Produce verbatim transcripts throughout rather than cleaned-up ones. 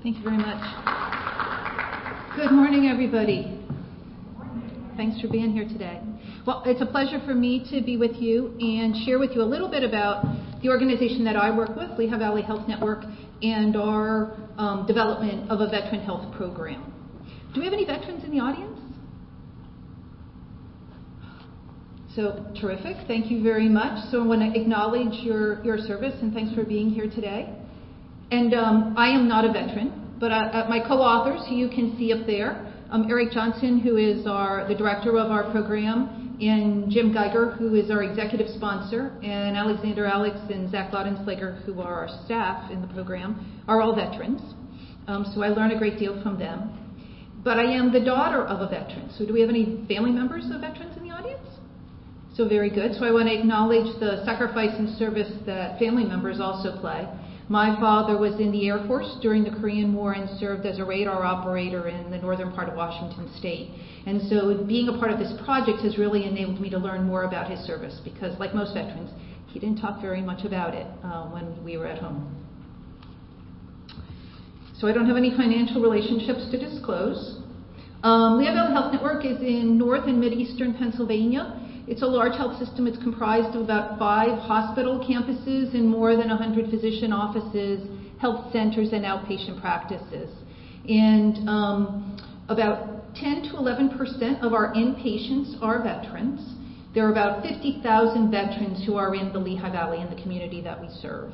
Thank you very much. Good morning, everybody. Thanks for being here today. Well, it's a pleasure for me to be with you and share with you a little bit about the organization that I work with, Lehigh Valley Health Network, and our um, development of a veteran health program. Do we have any veterans in the audience? So, terrific. Thank you very much. So I want to acknowledge your, your service and thanks for being here today. And um, I am not a veteran, but uh, my co-authors, who you can see up there, um, Eric Johnson, who is our the director of our program, and Jim Geiger, who is our executive sponsor, and Alexander Alex and Zach Laudenslager, who are our staff in the program, are all veterans. Um, so I learn a great deal from them. But I am the daughter of a veteran. So do we have any family members of veterans in the audience? So very good. So I want to acknowledge the sacrifice and service that family members also play. My father was in the Air Force during the Korean War and served as a radar operator in the northern part of Washington State. And so being a part of this project has really enabled me to learn more about his service because, like most veterans, he didn't talk very much about it uh, when we were at home. So I don't have any financial relationships to disclose. Um, Lehigh Valley Health Network is in north and mid-eastern Pennsylvania. It's a large health system. It's comprised of about five hospital campuses and more than one hundred physician offices, health centers, and outpatient practices. And um, about ten to eleven percent of our inpatients are veterans. There are about fifty thousand veterans who are in the Lehigh Valley in the community that we serve.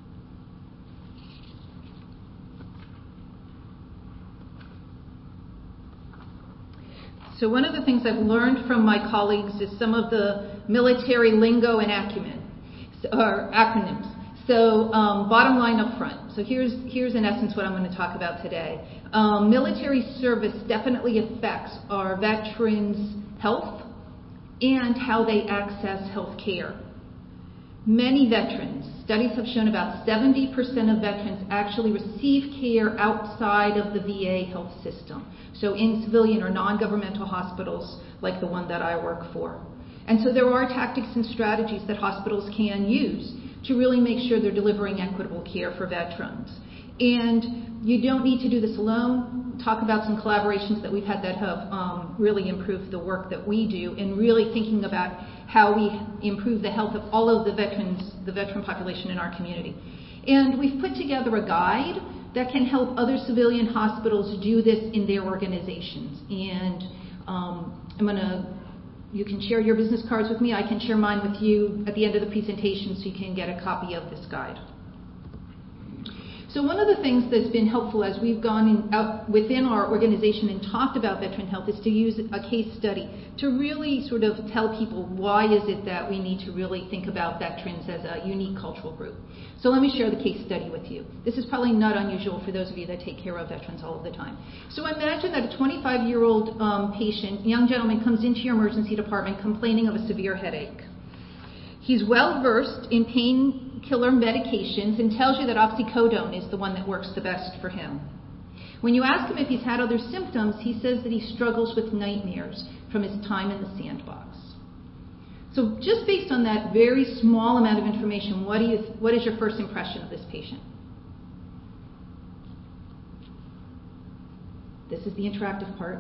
So one of the things I've learned from my colleagues is some of the military lingo and acumen, or acronyms. So um, bottom line up front. So here's, here's in essence what I'm going to talk about today. Um, military service definitely affects our veterans' health and how they access health care. Many veterans, studies have shown about seventy percent of veterans actually receive care outside of the V A health system. So in civilian or non-governmental hospitals like the one that I work for. And so there are tactics and strategies that hospitals can use to really make sure they're delivering equitable care for veterans. And you don't need to do this alone. Talk about some collaborations that we've had that have um, really improved the work that we do and really thinking about how we improve the health of all of the veterans, the veteran population in our community. And we've put together a guide that can help other civilian hospitals do this in their organizations. And um, I'm going to, you can share your business cards with me. I can share mine with you at the end of the presentation so you can get a copy of this guide. So one of the things that's been helpful as we've gone in, out within our organization and talked about veteran health is to use a case study to really sort of tell people why is it that we need to really think about veterans as a unique cultural group. So let me share the case study with you. This is probably not unusual for those of you that take care of veterans all of the time. So imagine that a twenty-five-year-old um, patient, young gentleman, comes into your emergency department complaining of a severe headache. He's well versed in painkiller medications and tells you that oxycodone is the one that works the best for him. When you ask him if he's had other symptoms, he says that he struggles with nightmares from his time in the sandbox. So just based on that very small amount of information, what do you, what is your first impression of this patient? This is the interactive part.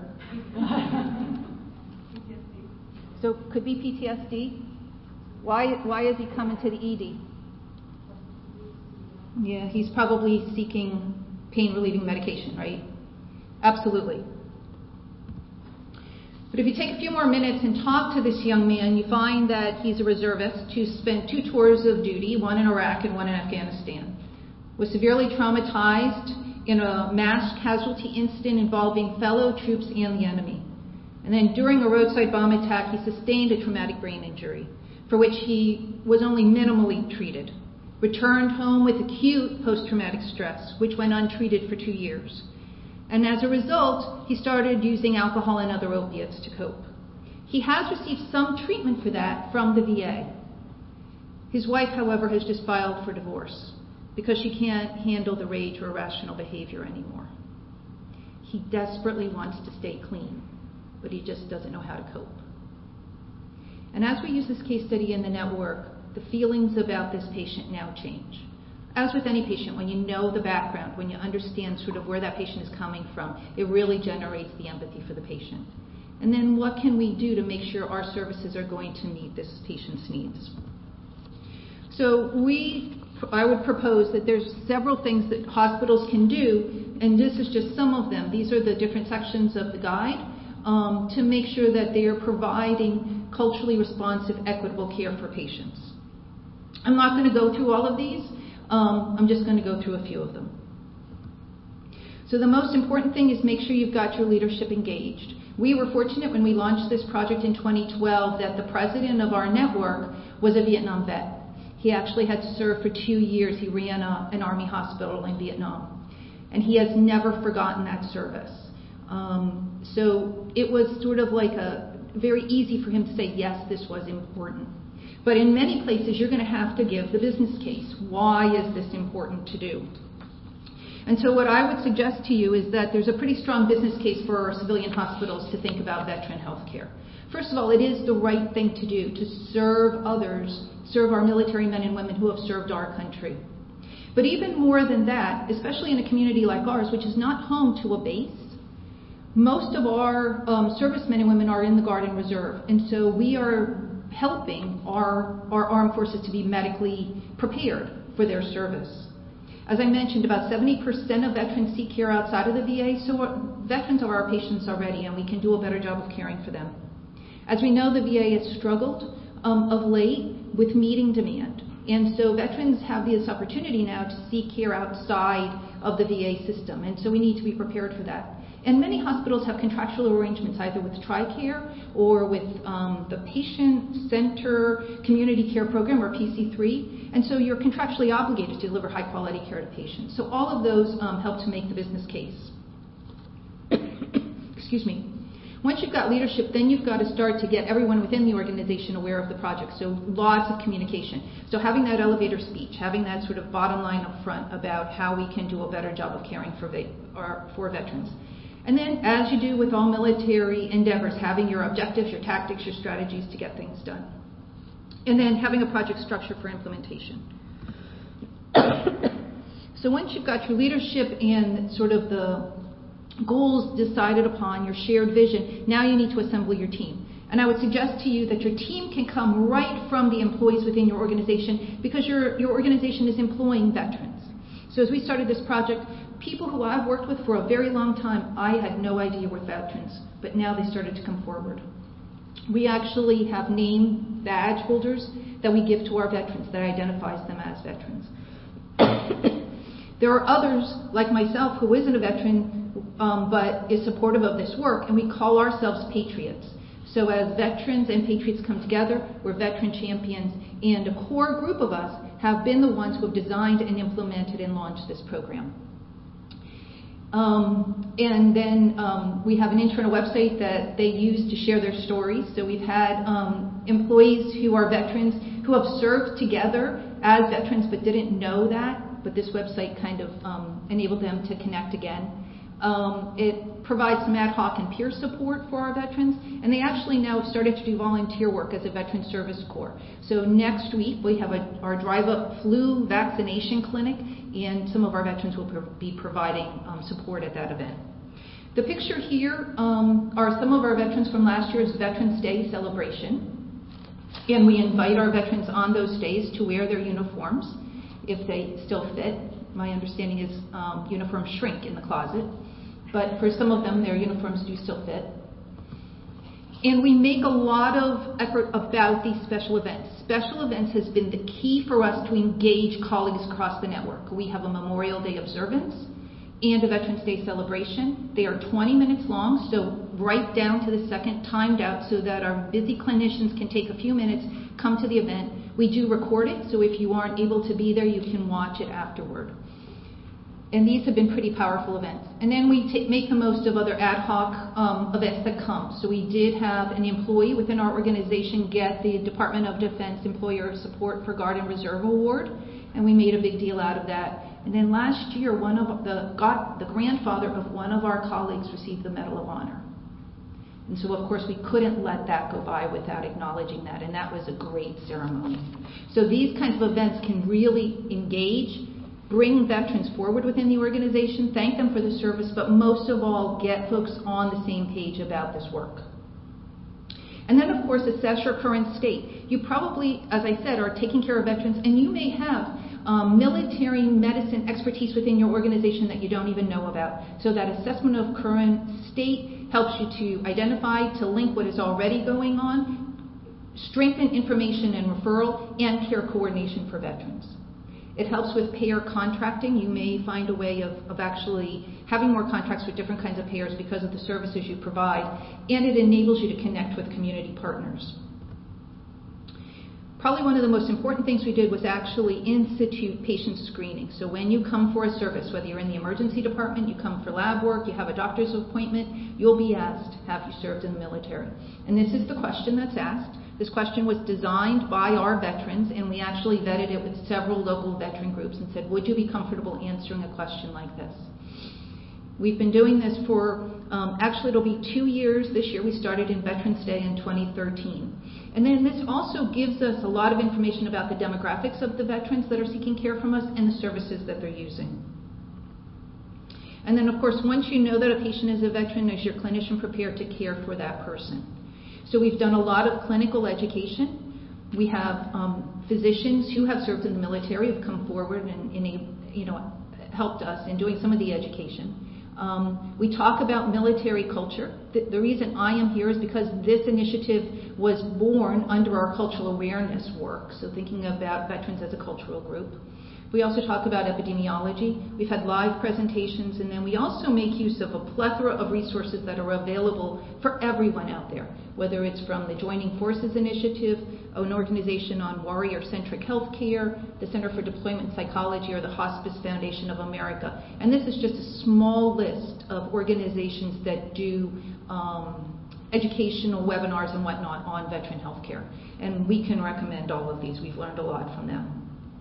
So could be P T S D. Why, why is he coming to the E D? Yeah, he's probably seeking pain-relieving medication, right? Absolutely. But if you take a few more minutes and talk to this young man, you find that he's a reservist who spent two tours of duty, one in Iraq and one in Afghanistan, was severely traumatized in a mass casualty incident involving fellow troops and the enemy. And then during a roadside bomb attack, he sustained a traumatic brain injury, for which he was only minimally treated, returned home with acute post-traumatic stress, which went untreated for two years. And as a result, he started using alcohol and other opiates to cope. He has received some treatment for that from the V A. His wife, however, has just filed for divorce because she can't handle the rage or irrational behavior anymore. He desperately wants to stay clean, but he just doesn't know how to cope. And as we use this case study in the network, the feelings about this patient now change. as with any patient, when you know the background, when you understand sort of where that patient is coming from, it really generates the empathy for the patient. And then what can we do to make sure our services are going to meet this patient's needs? So we, I would propose that there's several things that hospitals can do, and this is just some of them. These are the different sections of the guide um, to make sure that they are providing culturally responsive, equitable care for patients. I'm not going to go through all of these. Um, I'm just going to go through a few of them. So the most important thing is make sure you've got your leadership engaged. We were fortunate when we launched this project in twenty twelve that the president of our network was a Vietnam vet. He actually had to serve for two years. He ran a, an army hospital in Vietnam. And he has never forgotten that service. Um, so it was sort of like a very easy for him to say, yes, this was important. But in many places, you're going to have to give the business case. Why is this important to do? And so what I would suggest to you is that there's a pretty strong business case for our civilian hospitals to think about veteran health care. First of all, it is the right thing to do to serve others, serve our military men and women who have served our country. But even more than that, especially in a community like ours, which is not home to a base, most of our um, servicemen and women are in the Guard and Reserve. And so we are helping our, our armed forces to be medically prepared for their service. As I mentioned, about seventy percent of veterans seek care outside of the V A, so veterans are our patients already, and we can do a better job of caring for them. As we know, the V A has struggled um, of late with meeting demand, and so veterans have this opportunity now to seek care outside of the V A system, and so we need to be prepared for that. And many hospitals have contractual arrangements either with TRICARE or with um, the Patient Center Community Care Program, or P C three, and so you're contractually obligated to deliver high quality care to patients. So all of those um, help to make the business case. Excuse me. Once you've got leadership, then you've got to start to get everyone within the organization aware of the project. So lots of communication. So having that elevator speech, having that sort of bottom line up front about how we can do a better job of caring for, ve- or for veterans. And then, as you do with all military endeavors, having your objectives, your tactics, your strategies to get things done. And then having a project structure for implementation. So once you've got your leadership and sort of the goals decided upon, your shared vision, now you need to assemble your team. And I would suggest to you that your team can come right from the employees within your organization, because your, your organization is employing veterans. So as we started this project, people who I've worked with for a very long time, I had no idea were veterans, but now they started to come forward. We actually have name badge holders that we give to our veterans that identifies them as veterans. There are others, like myself, who isn't a veteran, um, but is supportive of this work, and we call ourselves patriots. So as veterans and patriots come together, we're veteran champions, and a core group of us have been the ones who have designed and implemented and launched this program. Um, and then um, we have an internal website that they use to share their stories. So we've had um, employees who are veterans who have served together as veterans but didn't know that, but this website kind of um, enabled them to connect again. Um, it provides some ad hoc and peer support for our veterans, and they actually now have started to do volunteer work as a Veteran Service Corps. So next week we have a, our drive-up flu vaccination clinic, and some of our veterans will pro- be providing um, support at that event. The picture here um, are some of our veterans from last year's Veterans Day celebration, and we invite our veterans on those days to wear their uniforms if they still fit. My understanding is um, uniforms shrink in the closet, but for some of them, their uniforms do still fit. And we make a lot of effort about these special events. Special events has been the key for us to engage colleagues across the network. We have a Memorial Day observance and a Veterans Day celebration. They are twenty minutes long, so right down to the second, timed out so that our busy clinicians can take a few minutes, come to the event. We do record it, so if you aren't able to be there, you can watch it afterward. And these have been pretty powerful events. And then we t- make the most of other ad hoc um, events that come. So we did have an employee within our organization get the Department of Defense Employer Support for Guard and Reserve Award, and we made a big deal out of that. And then last year, one of the, God, the grandfather of one of our colleagues received the Medal of Honor. And so, of course, we couldn't let that go by without acknowledging that, and that was a great ceremony. So these kinds of events can really engage bring veterans forward within the organization, thank them for the service, but most of all, get folks on the same page about this work. And then, of course, assess your current state. You probably, as I said, are taking care of veterans, and you may have um, military medicine expertise within your organization that you don't even know about. So that assessment of current state helps you to identify, to link what is already going on, strengthen information and referral, and care coordination for veterans. It helps with payer contracting. You may find a way of, of actually having more contracts with different kinds of payers because of the services you provide, and it enables you to connect with community partners. Probably one of the most important things we did was actually institute patient screening. So when you come for a service, whether you're in the emergency department, you come for lab work, you have a doctor's appointment, you'll be asked, have you served in the military? And this is the question that's asked. This question was designed by our veterans, and we actually vetted it with several local veteran groups and said, would you be comfortable answering a question like this? We've been doing this for, um, actually it'll be two years this year. We started in Veterans Day in twenty thirteen. And then this also gives us a lot of information about the demographics of the veterans that are seeking care from us and the services that they're using. And then, of course, once you know that a patient is a veteran, is your clinician prepared to care for that person? So we've done a lot of clinical education. We have um, physicians who have served in the military have come forward and, and you know, helped us in doing some of the education. Um, we talk about military culture. The, the reason I am here is because this initiative was born under our cultural awareness work, so thinking about veterans as a cultural group. We also talk about epidemiology. We've had live presentations, and then we also make use of a plethora of resources that are available for everyone out there, whether it's from the Joining Forces Initiative, an organization on warrior-centric healthcare, the Center for Deployment Psychology, or the Hospice Foundation of America. And this is just a small list of organizations that do um, educational webinars and whatnot on veteran healthcare. And we can recommend all of these. We've learned a lot from them.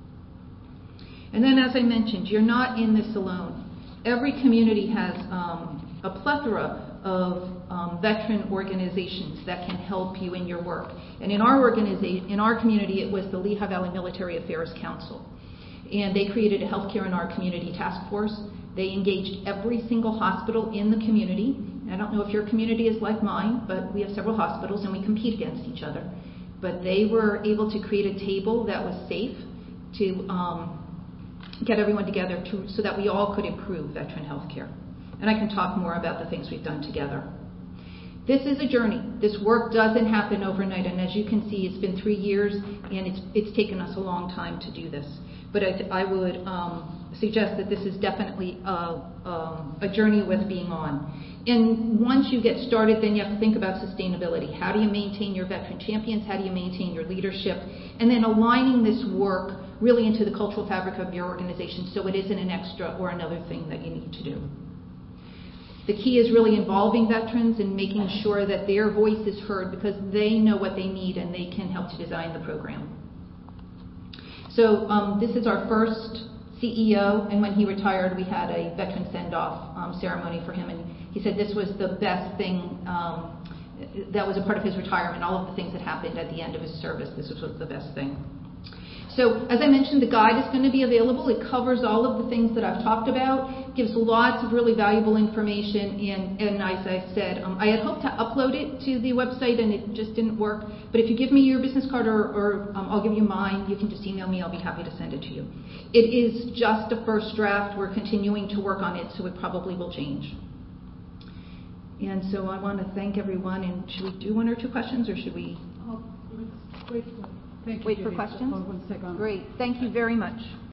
And then, as I mentioned, you're not in this alone. Every community has um, a plethora of um, veteran organizations that can help you in your work. And in our organization, in our community, it was the Lehigh Valley Military Affairs Council. And they created a Healthcare in Our Community task force. They engaged every single hospital in the community. I don't know if your community is like mine, but we have several hospitals and we compete against each other. But they were able to create a table that was safe to um, get everyone together to, so that we all could improve veteran health care. And I can talk more about the things we've done together. This is a journey. This work doesn't happen overnight, and as you can see, it's been three years, and it's, it's taken us a long time to do this. But I, I would um, suggest that this is definitely a, um, a journey worth being on. And once you get started, then you have to think about sustainability. How do you maintain your veteran champions? How do you maintain your leadership? And then aligning this work really into the cultural fabric of your organization so it isn't an extra or another thing that you need to do. The key is really involving veterans and making sure that their voice is heard because they know what they need and they can help to design the program. So um, this is our first C E O, and when he retired, we had a veteran send-off um, ceremony for him, and he said this was the best thing um, that was a part of his retirement, all of the things that happened at the end of his service. This was the best thing. So, as I mentioned, the guide is going to be available. It covers all of the things that I've talked about, gives lots of really valuable information, and, and as I said, um, I had hoped to upload it to the website, and it just didn't work. But if you give me your business card, or, or um, I'll give you mine, you can just email me. I'll be happy to send it to you. It is just a first draft. We're continuing to work on it, so it probably will change. And so I want to thank everyone, and should we do one or two questions, or should we? Oh, let's wait for, thank you, Wait Judy. for questions? Hold one second. Great. Thank you very much.